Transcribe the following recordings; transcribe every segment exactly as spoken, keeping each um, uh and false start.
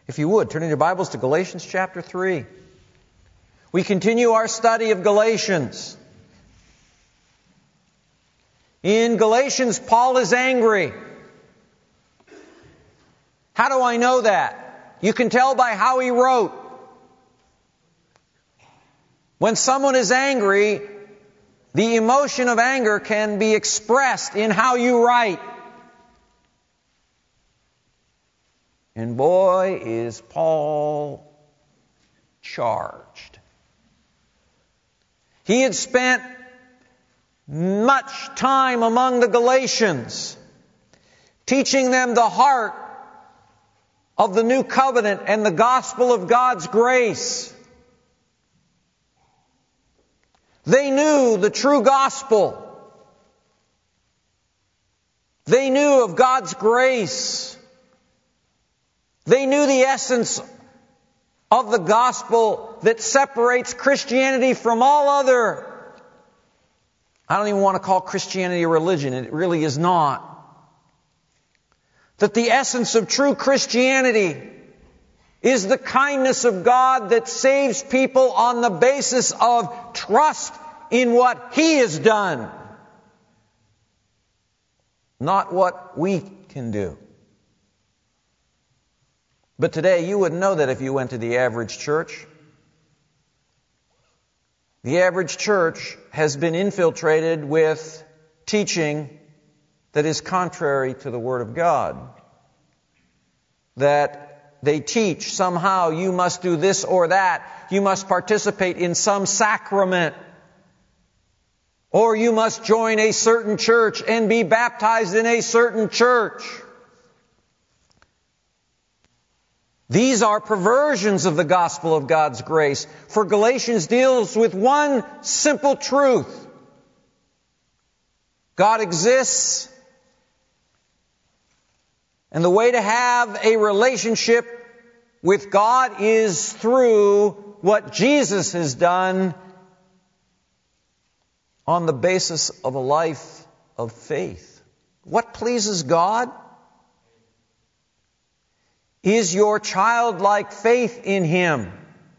If you would, turn in your Bibles to Galatians chapter three. We continue our study of Galatians. In Galatians, Paul is angry. How do I know that? You can tell by how he wrote. When someone is angry, the emotion of anger can be expressed in how you write. And boy, is Paul charged. He had spent much time among the Galatians, teaching them the heart of the new covenant and the gospel of God's grace. They knew the true gospel. They knew of God's grace. They knew the essence of the gospel that separates Christianity from all other. I don't even want to call Christianity a religion. It really is not. That the essence of true Christianity is the kindness of God that saves people on the basis of trust in what He has done, not what we can do. But today, you wouldn't know that if you went to the average church. The average church has been infiltrated with teaching that is contrary to the Word of God. That they teach somehow you must do this or that. You must participate in some sacrament. Or you must join a certain church and be baptized in a certain church. These are perversions of the gospel of God's grace. For Galatians deals with one simple truth. God exists. And the way to have a relationship with God is through what Jesus has done on the basis of a life of faith. What pleases God? Is your childlike faith in Him.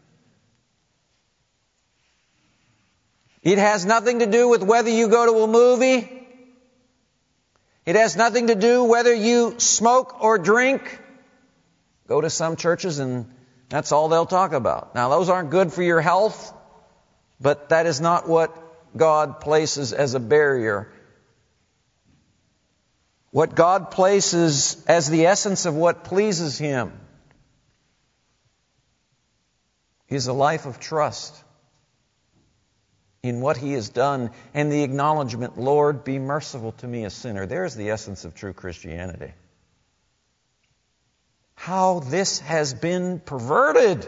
It has nothing to do with whether you go to a movie. It has nothing to do whether you smoke or drink. Go to some churches and that's all they'll talk about. Now, those aren't good for your health, but that is not what God places as a barrier. What God places as the essence of what pleases Him is a life of trust in what He has done and the acknowledgement, Lord, be merciful to me, a sinner. There's the essence of true Christianity. How this has been perverted.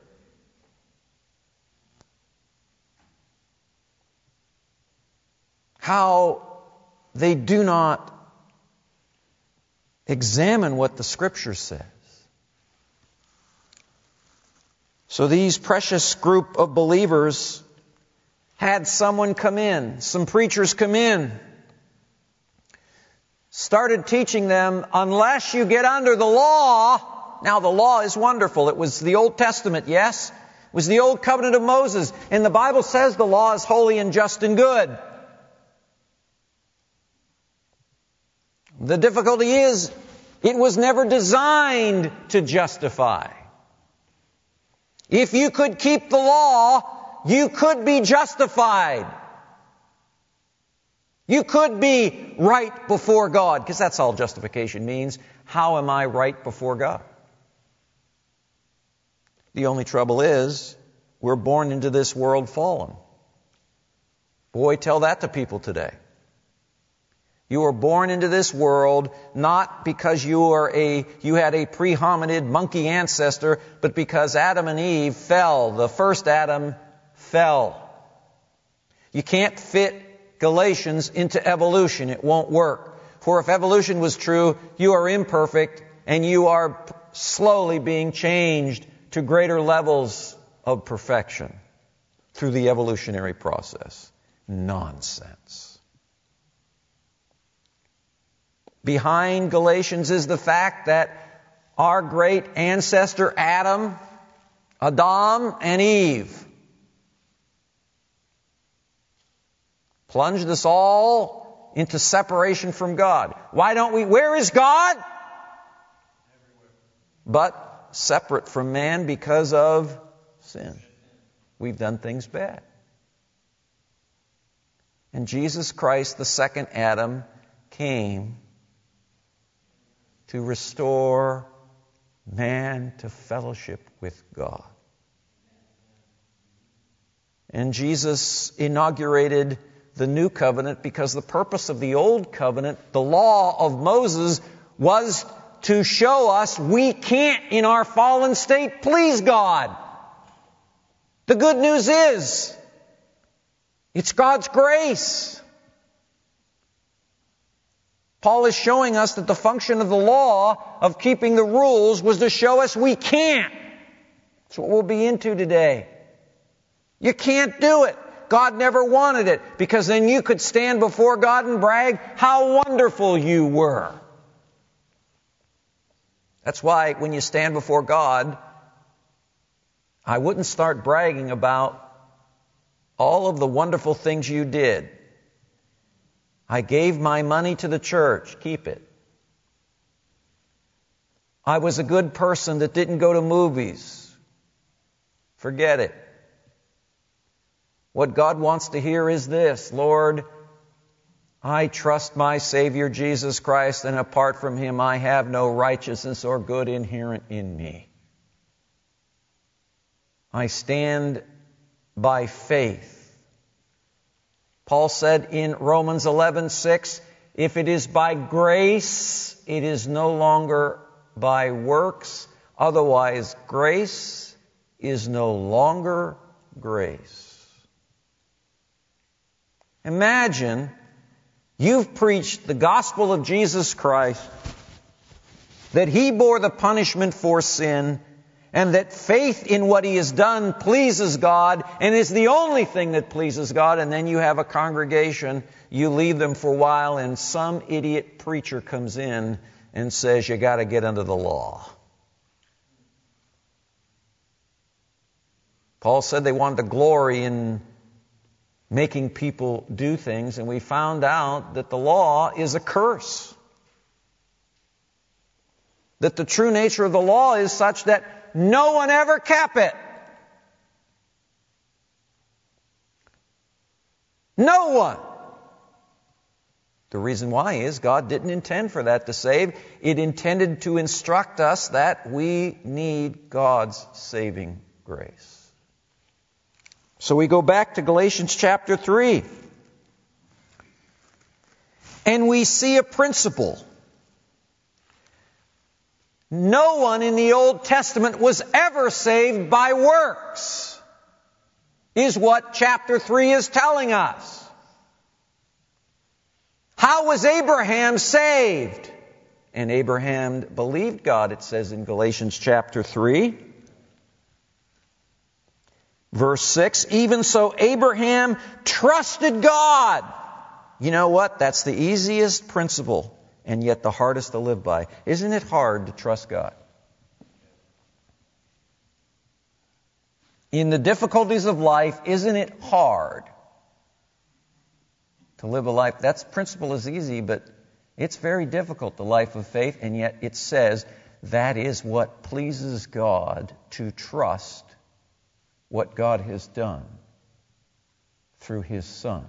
How they do not examine what the Scripture says. So these precious group of believers had someone come in, some preachers come in, started teaching them, unless you get under the law. Now the law is wonderful. It was the Old Testament, yes. It was the Old Covenant of Moses. And the Bible says the law is holy and just and good. The difficulty is, it was never designed to justify. If you could keep the law, you could be justified. You could be right before God, because that's all justification means. How am I right before God? The only trouble is, we're born into this world fallen. Boy, tell that to people today. You were born into this world not because you are a you had a pre-hominid monkey ancestor, but because Adam and Eve fell. The first Adam fell. You can't fit Galatians into evolution. It won't work. For if evolution was true, you are imperfect and you are slowly being changed to greater levels of perfection through the evolutionary process. Nonsense. Behind Galatians is the fact that our great ancestor Adam, Adam and Eve. Plunged us all into separation from God. Why don't we? Where is God? But separate from man because of sin. We've done things bad. And Jesus Christ, the second Adam, came to restore man to fellowship with God. And Jesus inaugurated the new covenant because the purpose of the old covenant, the law of Moses, was to show us we can't in our fallen state please God. The good news is, it's God's grace. Paul is showing us that the function of the law of keeping the rules was to show us we can't. That's what we'll be into today. You can't do it. God never wanted it, because then you could stand before God and brag how wonderful you were. That's why when you stand before God, I wouldn't start bragging about all of the wonderful things you did. I gave my money to the church. Keep it. I was a good person that didn't go to movies. Forget it. What God wants to hear is this: Lord, I trust my Savior Jesus Christ, and apart from Him I have no righteousness or good inherent in me. I stand by faith. Paul said in Romans eleven six, if it is by grace, it is no longer by works. Otherwise, grace is no longer grace. Imagine you've preached the gospel of Jesus Christ, that He bore the punishment for sin, and that faith in what He has done pleases God and is the only thing that pleases God, and then you have a congregation, you leave them for a while, and some idiot preacher comes in and says, you got to get under the law. Paul said they wanted to glory in making people do things, and we found out that the law is a curse. That the true nature of the law is such that no one ever kept it. No one. The reason why is God didn't intend for that to save. It intended to instruct us that we need God's saving grace. So we go back to Galatians chapter three. And we see a principle. No one in the Old Testament was ever saved by works, is what chapter three is telling us. How was Abraham saved? And Abraham believed God, it says in Galatians chapter three. Verse six, even so Abraham trusted God. You know what? That's the easiest principle, and yet the hardest to live by. Isn't it hard to trust God? In the difficulties of life, isn't it hard to live a life? That principle is easy, but it's very difficult, the life of faith, and yet it says that is what pleases God, to trust what God has done through His Son.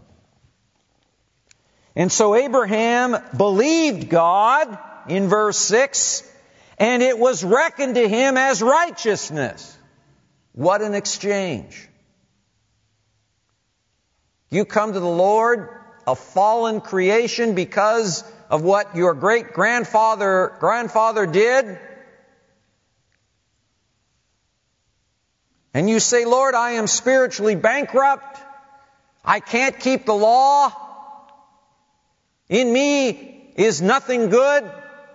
And so Abraham believed God in verse six, and it was reckoned to him as righteousness. What an exchange. You come to the Lord, a fallen creation, because of what your great-grandfather grandfather did. And you say, Lord, I am spiritually bankrupt. I can't keep the law. In me is nothing good.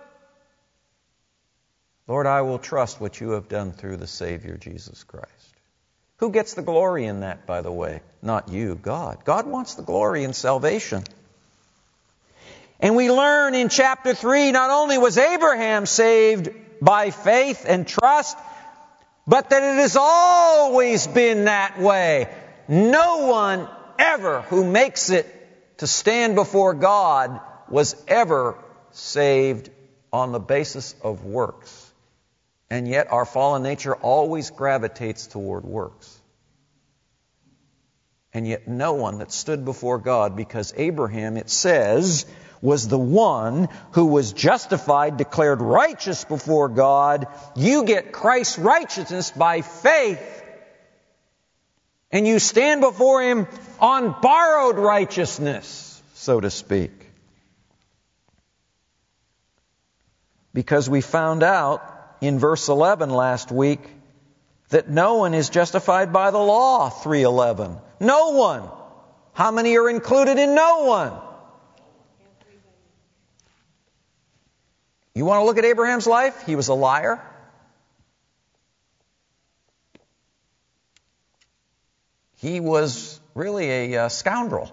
Lord, I will trust what you have done through the Savior, Jesus Christ. Who gets the glory in that, by the way? Not you, God. God wants the glory in salvation. And we learn in chapter three, not only was Abraham saved by faith and trust, but that it has always been that way. No one ever who makes it to stand before God was ever saved on the basis of works. And yet our fallen nature always gravitates toward works. And yet no one that stood before God, because Abraham, it says, was the one who was justified, declared righteous before God. You get Christ's righteousness by faith. And you stand before Him on borrowed righteousness, so to speak. Because we found out in verse eleven last week that no one is justified by the law, three eleven. No one. How many are included in no one? You want to look at Abraham's life? He was a liar. He was really a uh, scoundrel.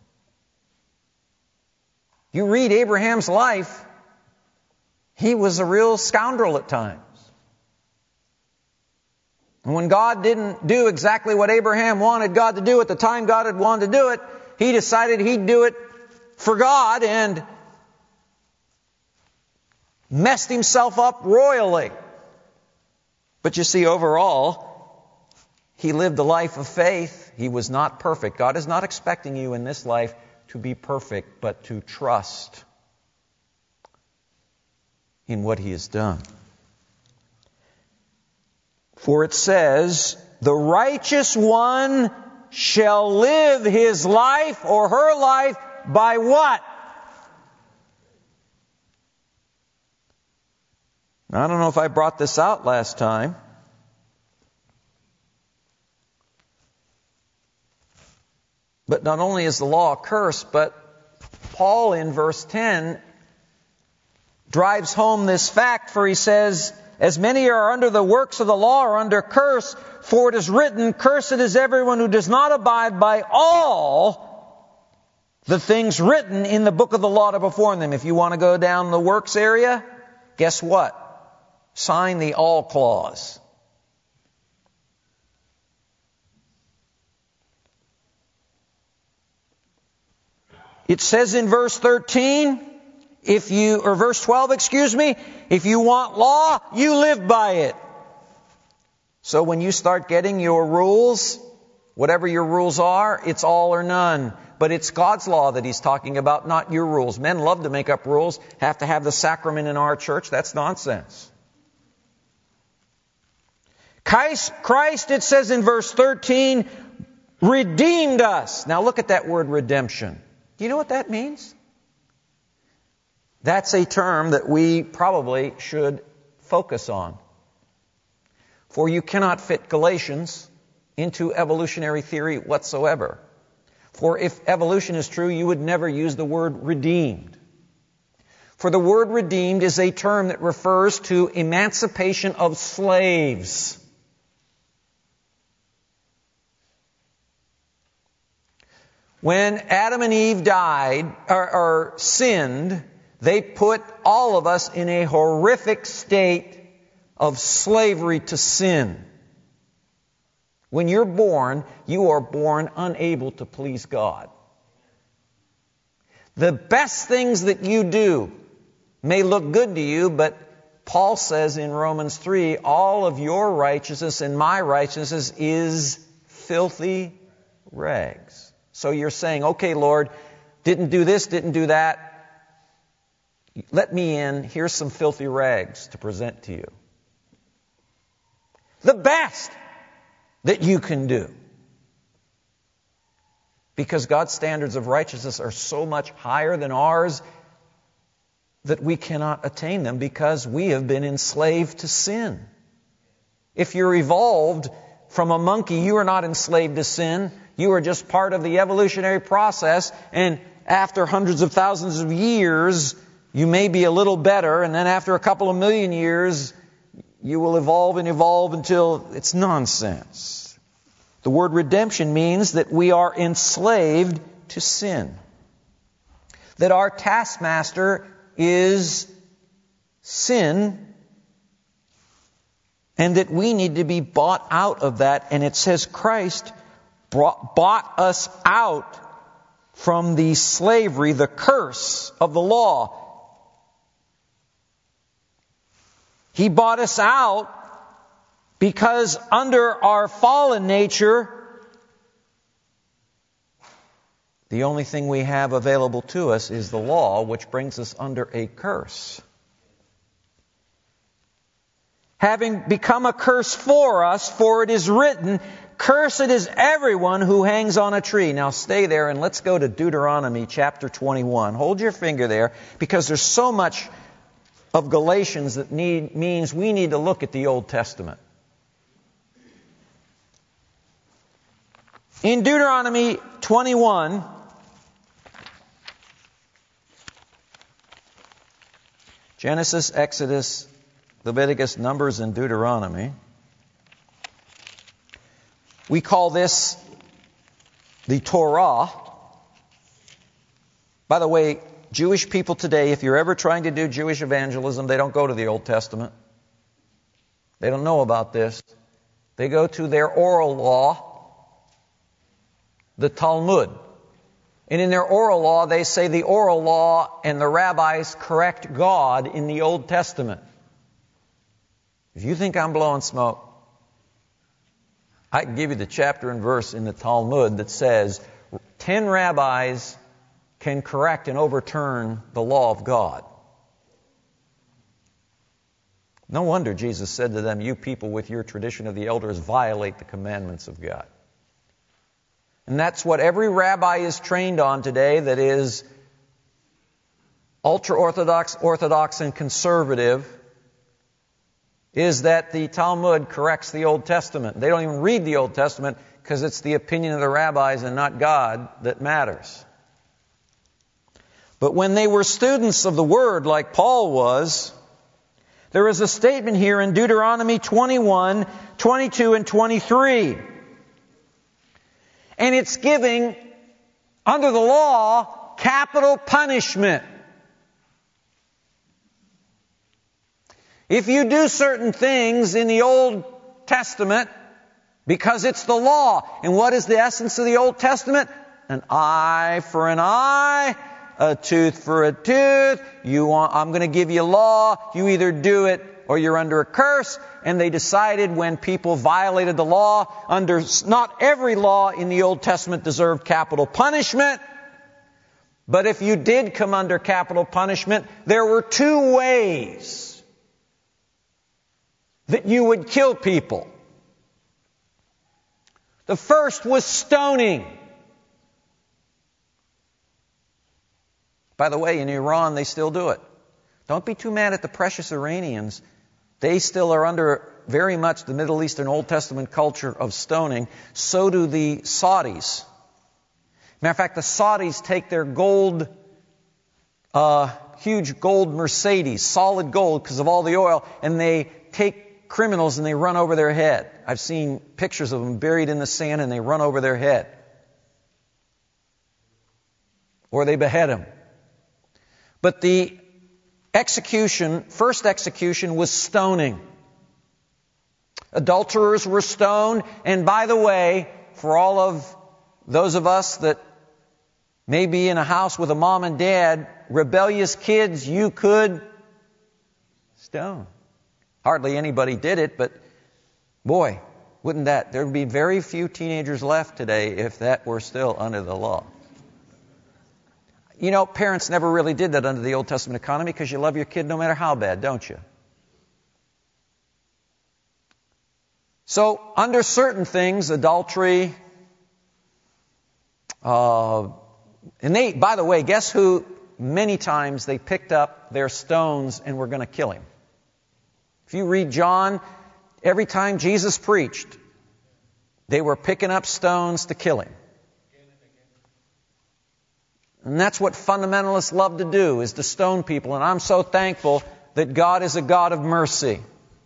You read Abraham's life, he was a real scoundrel at times. And when God didn't do exactly what Abraham wanted God to do at the time God had wanted to do it, he decided he'd do it for God and messed himself up royally. But you see, overall, he lived a life of faith. He was not perfect. God is not expecting you in this life to be perfect, but to trust in what He has done. For it says, the righteous one shall live his life or her life by what? Now, I don't know if I brought this out last time. But not only is the law a curse, but Paul in verse ten drives home this fact, for he says, as many are under the works of the law are under curse, for it is written, cursed is everyone who does not abide by all the things written in the book of the law to perform them. If you want to go down the works area, guess what? Sign the all clause. It says in verse thirteen, if you, or verse twelve, excuse me, if you want law, you live by it. So when you start getting your rules, whatever your rules are, it's all or none. But it's God's law that He's talking about, not your rules. Men love to make up rules, have to have the sacrament in our church. That's nonsense. Christ, Christ, it says in verse thirteen, redeemed us. Now look at that word redemption. Do you know what that means? That's a term that we probably should focus on. For you cannot fit Galatians into evolutionary theory whatsoever. For if evolution is true, you would never use the word redeemed. For the word redeemed is a term that refers to emancipation of slaves. When Adam and Eve died, or, or sinned, they put all of us in a horrific state of slavery to sin. When you're born, you are born unable to please God. The best things that you do may look good to you, but Paul says in Romans three, all of your righteousness and my righteousness is filthy rags. So you're saying, okay, Lord, didn't do this, didn't do that. Let me in. Here's some filthy rags to present to you. The best that you can do. Because God's standards of righteousness are so much higher than ours that we cannot attain them because we have been enslaved to sin. If you're evolved from a monkey, you are not enslaved to sin. You are just part of the evolutionary process, and after hundreds of thousands of years, you may be a little better, and then after a couple of million years, you will evolve and evolve until it's nonsense. The word redemption means that we are enslaved to sin. That our taskmaster is sin, And that we need to be bought out of that. And it says Christ brought, bought us out from the slavery, the curse of the law. He bought us out because under our fallen nature, the only thing we have available to us is the law, which brings us under a curse. Having become a curse for us, for it is written, cursed is everyone who hangs on a tree. Now stay there and let's go to Deuteronomy chapter twenty-one. Hold your finger there, because there's so much of Galatians that need, means we need to look at the Old Testament. In Deuteronomy twenty-one, Genesis, Exodus, Leviticus, Numbers, and Deuteronomy. We call this the Torah. By the way, Jewish people today, if you're ever trying to do Jewish evangelism, they don't go to the Old Testament. They don't know about this. They go to their oral law, the Talmud. And in their oral law, they say the oral law and the rabbis correct God in the Old Testament. If you think I'm blowing smoke, I can give you the chapter and verse in the Talmud that says ten rabbis can correct and overturn the law of God. No wonder Jesus said to them, you people with your tradition of the elders violate the commandments of God. And that's what every rabbi is trained on today that is ultra-Orthodox, Orthodox, and conservative, is that the Talmud corrects the Old Testament. They don't even read the Old Testament because it's the opinion of the rabbis and not God that matters. But when they were students of the Word like Paul was, there is a statement here in Deuteronomy twenty-one, twenty-two, and twenty-three. And it's giving, under the law, capital punishment. If you do certain things in the Old Testament, because it's the law. And what is the essence of the Old Testament? An eye for an eye, a tooth for a tooth. You want, I'm going to give you law. You either do it or you're under a curse. And they decided when people violated the law, under not every law in the Old Testament deserved capital punishment. But if you did come under capital punishment, there were two ways that you would kill people. The first was stoning. By the way, in Iran, they still do it. Don't be too mad at the precious Iranians. They still are under very much the Middle Eastern Old Testament culture of stoning. So do the Saudis. Matter of fact, the Saudis take their gold, uh, huge gold Mercedes, solid gold because of all the oil, and they take criminals and they run over their head. I've seen pictures of them buried in the sand and they run over their head. Or they behead them. But the execution, first execution was stoning. Adulterers were stoned. And by the way, for all of those of us that may be in a house with a mom and dad, rebellious kids, you could stone. Hardly anybody did it, but boy, wouldn't that, there would be very few teenagers left today if that were still under the law. You know, parents never really did that under the Old Testament economy because you love your kid no matter how bad, don't you? So, under certain things, adultery, uh, and they, by the way, guess who many times they picked up their stones and were going to kill him? If you read John, every time Jesus preached, they were picking up stones to kill him. And that's what fundamentalists love to do, is to stone people. And I'm so thankful that God is a God of mercy.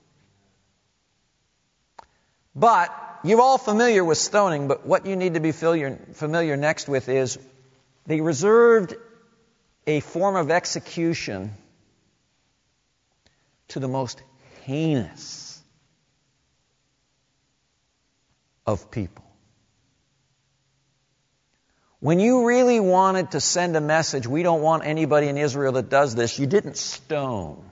But you're all familiar with stoning, but what you need to be familiar next with is they reserved a form of execution to the most heinous of people. When you really wanted to send a message, we don't want anybody in Israel that does this, you didn't stone.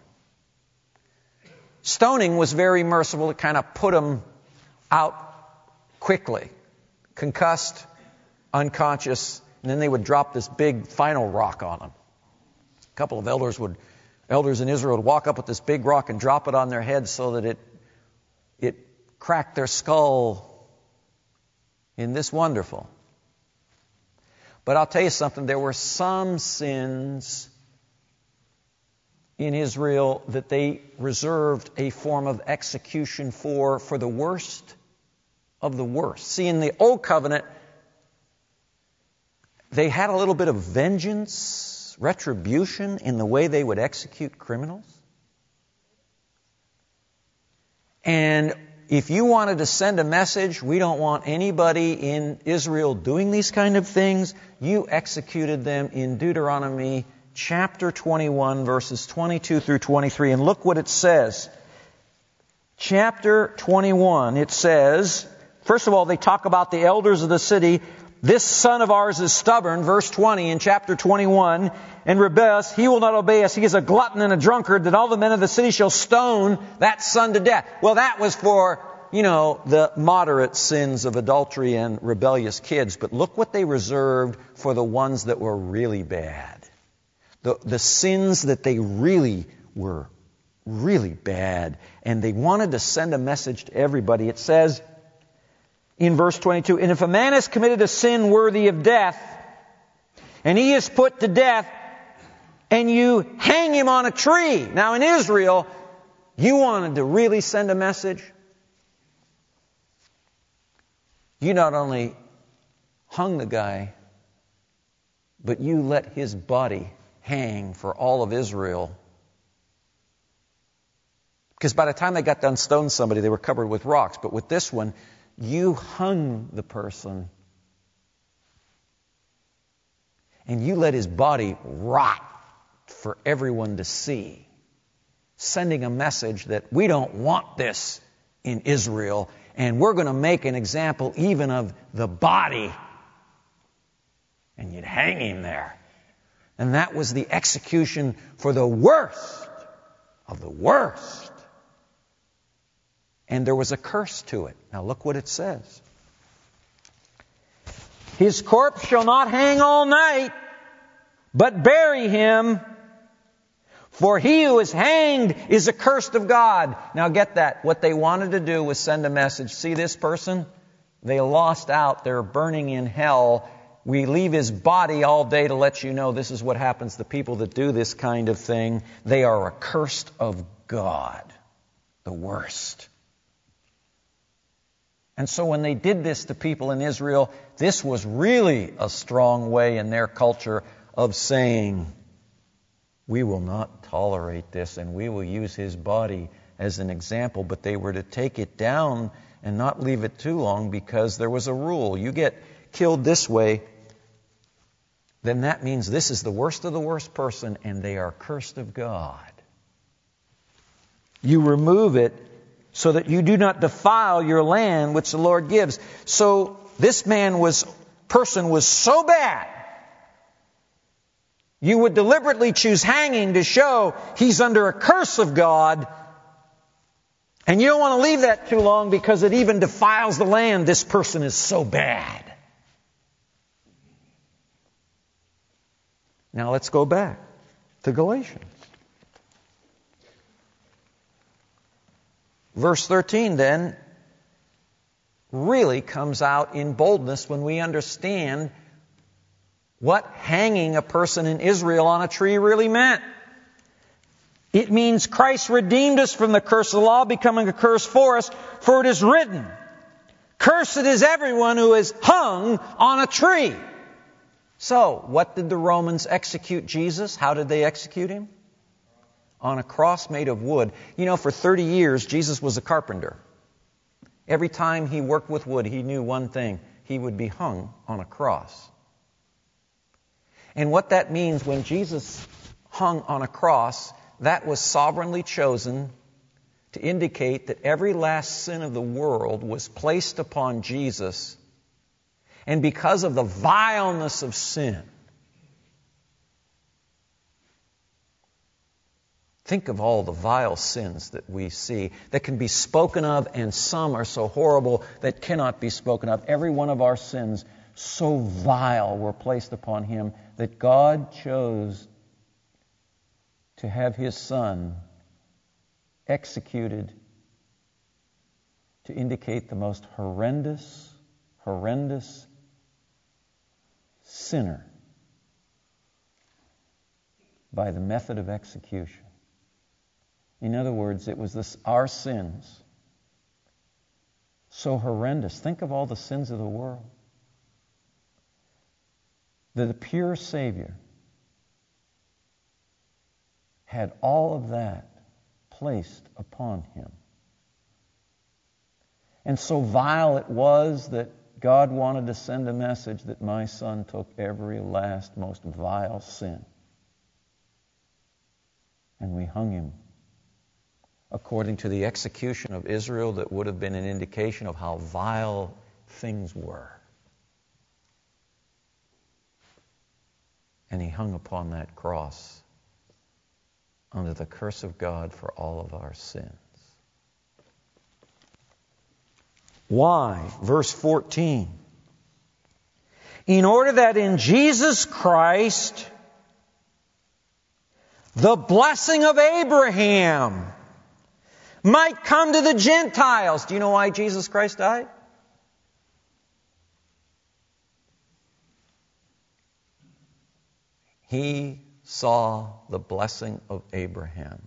Stoning was very merciful. It kind of put them out quickly. Concussed, unconscious, and then they would drop this big final rock on them. A couple of elders would, elders in Israel would walk up with this big rock and drop it on their head so that it, it cracked their skull. Isn't this wonderful? But I'll tell you something, there were some sins in Israel that they reserved a form of execution for, for the worst of the worst. See, in the Old Covenant, they had a little bit of vengeance, retribution in the way they would execute criminals. And if you wanted to send a message, we don't want anybody in Israel doing these kind of things, you executed them in Deuteronomy chapter twenty-one, verses twenty-two through twenty-three. And look what it says. Chapter twenty-one, it says, first of all, they talk about the elders of the city. This son of ours is stubborn, verse twenty in chapter twenty-one, and rebellious. He will not obey us. He is a glutton and a drunkard, that all the men of the city shall stone that son to death. Well, that was for, you know, the moderate sins of adultery and rebellious kids. But look what they reserved for the ones that were really bad. The, the sins that they really were really bad. And they wanted to send a message to everybody. It says in verse twenty-two, and if a man has committed a sin worthy of death, and he is put to death, and you hang him on a tree. Now in Israel, you wanted to really send a message. You not only hung the guy, but you let his body hang for all of Israel. Because by the time they got done stoning somebody, they were covered with rocks. But with this one, you hung the person. And you let his body rot for everyone to see. Sending a message that we don't want this in Israel. And we're going to make an example even of the body. And you'd hang him there. And that was the execution for the worst of the worst. And there was a curse to it. Now look what it says. His corpse shall not hang all night, but bury him. For he who is hanged is accursed of God. Now get that. What they wanted to do was send a message. See this person? They lost out. They're burning in hell. We leave his body all day to let you know this is what happens to people that do this kind of thing. They are accursed of God. The worst. And so when they did this to people in Israel, this was really a strong way in their culture of saying, we will not tolerate this and we will use his body as an example. But they were to take it down and not leave it too long because there was a rule. You get killed this way, then that means this is the worst of the worst person and they are cursed of God. You remove it so that you do not defile your land which the Lord gives. So this man was, person was so bad, you would deliberately choose hanging to show he's under a curse of God. And you don't want to leave that too long because it even defiles the land. This person is so bad. Now let's go back to Galatians. Verse thirteen then really comes out in boldness when we understand what hanging a person in Israel on a tree really meant. It means Christ redeemed us from the curse of the law, becoming a curse for us, for it is written, cursed is everyone who is hung on a tree. So, what did the Romans execute Jesus? How did they execute him? On a cross made of wood. You know, for thirty years, Jesus was a carpenter. Every time he worked with wood, he knew one thing. He would be hung on a cross. And what that means when Jesus hung on a cross, that was sovereignly chosen to indicate that every last sin of the world was placed upon Jesus. And because of the vileness of sin, think of all the vile sins that we see that can be spoken of, and some are so horrible that cannot be spoken of. Every one of our sins, so vile, were placed upon Him that God chose to have His Son executed to indicate the most horrendous, horrendous sinner by the method of execution. In other words, it was this, our sins, so horrendous. Think of all the sins of the world. That the pure Savior had all of that placed upon Him. And so vile it was that God wanted to send a message that my Son took every last, most vile sin. And we hung Him according to the execution of Israel that would have been an indication of how vile things were. And He hung upon that cross under the curse of God for all of our sins. Why? Verse fourteen. In order that in Jesus Christ the blessing of Abraham might come to the Gentiles. Do you know why Jesus Christ died? He saw the blessing of Abraham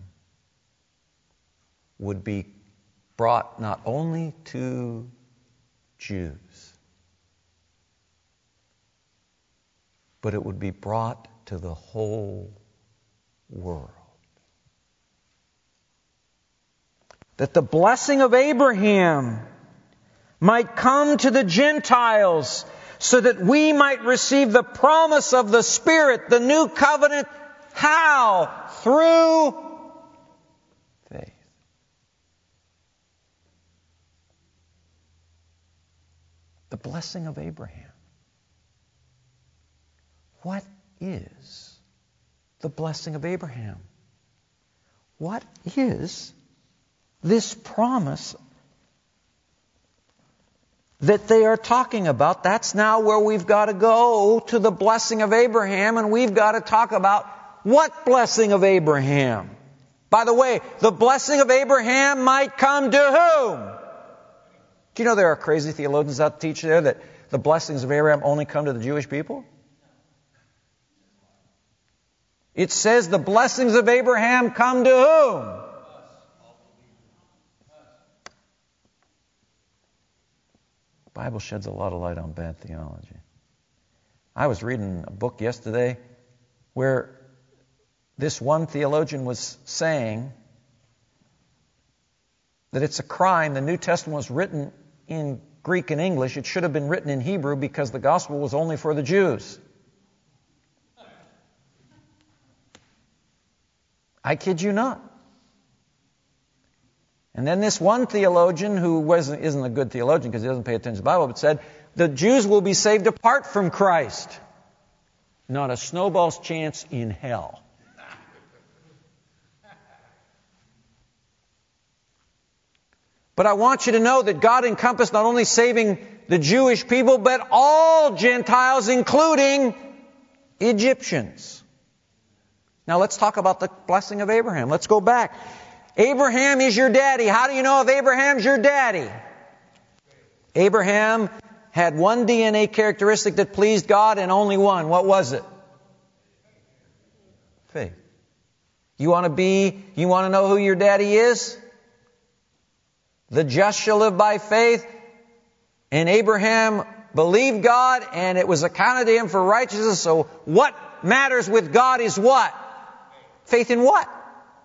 would be brought not only to Jews, but it would be brought to the whole world. That the blessing of Abraham might come to the Gentiles, so that we might receive the promise of the Spirit, the new covenant. How? Through faith. The blessing of Abraham. What is the blessing of Abraham? What is this promise that they are talking about? That's now where we've got to go to the blessing of Abraham, and we've got to talk about what blessing of Abraham. By the way, the blessing of Abraham might come to whom? Do you know there are crazy theologians out to teach there that the blessings of Abraham only come to the Jewish people? It says the blessings of Abraham come to whom? The Bible sheds a lot of light on bad theology. I was reading a book yesterday where this one theologian was saying that it's a crime. The New Testament was written in Greek and English. It should have been written in Hebrew because the gospel was only for the Jews. I kid you not. And then this one theologian, who wasn't, isn't a good theologian because he doesn't pay attention to the Bible, but said, the Jews will be saved apart from Christ. Not a snowball's chance in hell. But I want you to know that God encompassed not only saving the Jewish people, but all Gentiles, including Egyptians. Now let's talk about the blessing of Abraham. Let's go back. Abraham is your daddy. How do you know if Abraham's your daddy? Abraham had one D N A characteristic that pleased God, and only one. What was it? Faith. You want to be, you want to know who your daddy is? The just shall live by faith. And Abraham believed God, and it was accounted to him for righteousness. So what matters with God is what? Faith in what?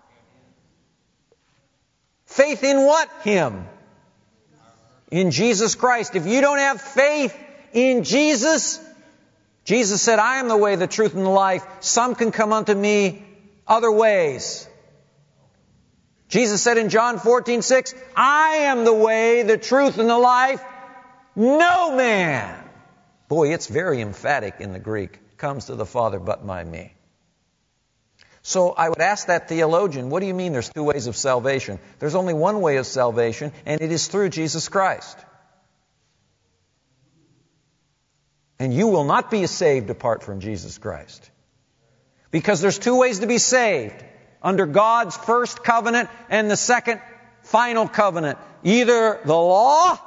Faith in what? Him. In Jesus Christ. If you don't have faith in Jesus, Jesus said, I am the way, the truth, and the life. Some can come unto me other ways. Jesus said in John fourteen six, I am the way, the truth, and the life. No man. Boy, it's very emphatic in the Greek. Comes to the Father but by me. So I would ask that theologian, what do you mean there's two ways of salvation? There's only one way of salvation, and it is through Jesus Christ. And you will not be saved apart from Jesus Christ. Because there's two ways to be saved. Under God's first covenant and the second final covenant. Either the law,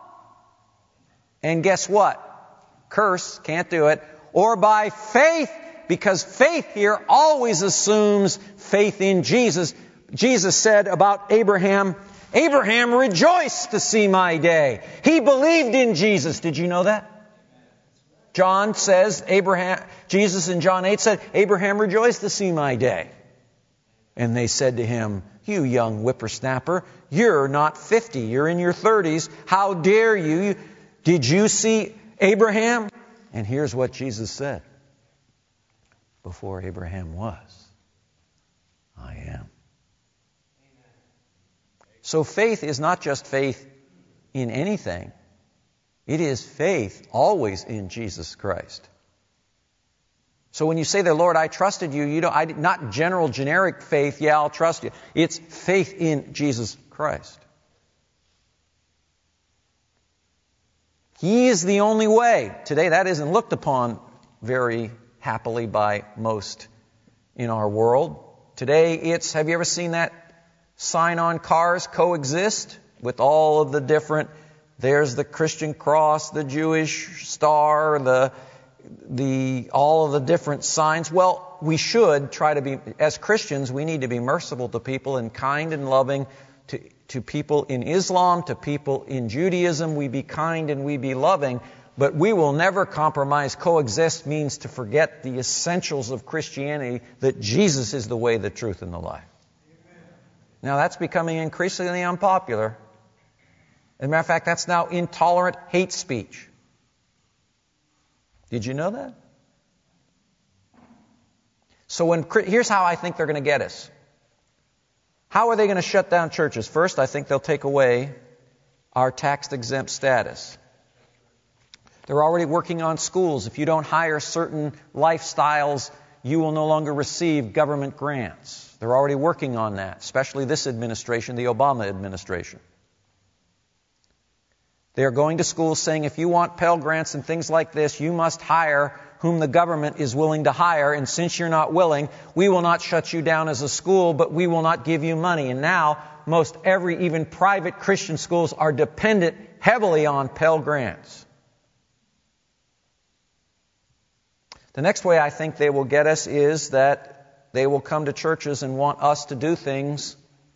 and guess what? Curse, can't do it. Or by faith, because faith here always assumes faith in Jesus. Jesus said about Abraham, Abraham rejoiced to see my day. He believed in Jesus. Did you know that? John says, Abraham, Jesus in John eight said, Abraham rejoiced to see my day. And they said to him, you young whippersnapper, you're not fifty, you're in your thirties. How dare you? Did you see Abraham? And here's what Jesus said. Before Abraham was, I am. So faith is not just faith in anything. It is faith always in Jesus Christ. So when you say there, Lord, I trusted you, you don't, I, not general generic faith, yeah, I'll trust you. It's faith in Jesus Christ. He is the only way. Today that isn't looked upon very happily by most in our world. Today it's, have you ever seen that sign on cars, coexist, with all of the different, there's the Christian cross, the Jewish star, the the all of the different signs. Well, we should try to be, as Christians, we need to be merciful to people and kind and loving to, to people in Islam, to people in Judaism. We be kind and we be loving, but we will never compromise. Coexist means to forget the essentials of Christianity, that Jesus is the way, the truth, and the life. Now that's becoming increasingly unpopular. As a matter of fact, that's now intolerant hate speech. Did you know that? So when, here's how I think they're going to get us. How are they going to shut down churches? First, I think they'll take away our tax-exempt status. They're already working on schools. If you don't hire certain lifestyles, you will no longer receive government grants. They're already working on that, especially this administration, the Obama administration. They are going to schools saying, if you want Pell Grants and things like this, you must hire whom the government is willing to hire. And since you're not willing, we will not shut you down as a school, but we will not give you money. And now, most every, even private Christian schools are dependent heavily on Pell Grants. The next way I think they will get us is that they will come to churches and want us to do things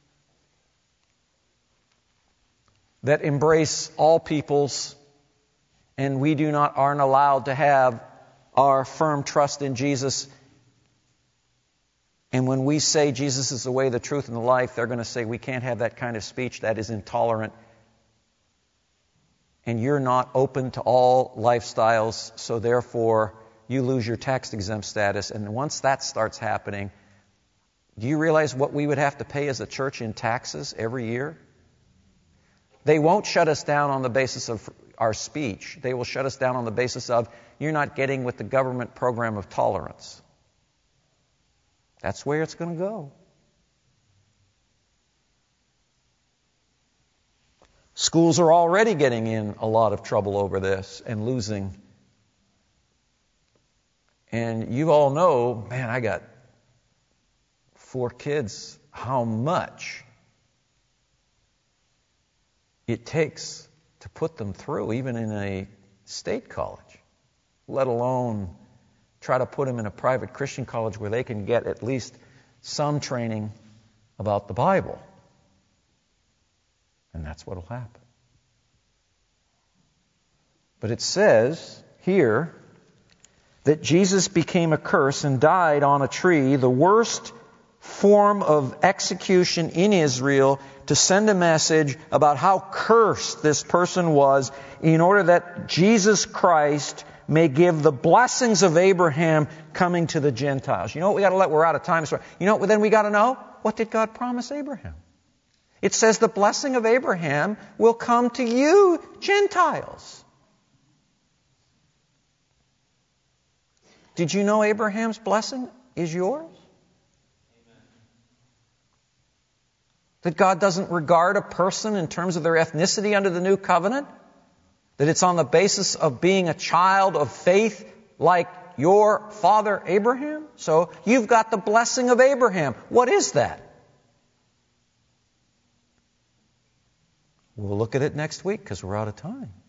that embrace all peoples, and we do not aren't allowed to have our firm trust in Jesus. And when we say Jesus is the way, the truth, and the life, they're going to say we can't have that kind of speech. That is intolerant. And you're not open to all lifestyles, so therefore you lose your tax-exempt status. And once that starts happening, do you realize what we would have to pay as a church in taxes every year? They won't shut us down on the basis of our speech. They will shut us down on the basis of you're not getting with the government program of tolerance. That's where it's going to go. Schools are already getting in a lot of trouble over this and losing. And you all know, man, I got four kids, how much it takes to put them through, even in a state college, let alone try to put them in a private Christian college where they can get at least some training about the Bible. And that's what will happen. But it says here that Jesus became a curse and died on a tree, the worst form of execution in Israel, to send a message about how cursed this person was, in order that Jesus Christ may give the blessings of Abraham coming to the Gentiles. You know what we got to let, we're out of time. So, you know what then we got to know? What did God promise Abraham? It says the blessing of Abraham will come to you, Gentiles. Did you know Abraham's blessing is yours? That God doesn't regard a person in terms of their ethnicity under the new covenant? That it's on the basis of being a child of faith like your father Abraham? So you've got the blessing of Abraham. What is that? We'll look at it next week because we're out of time.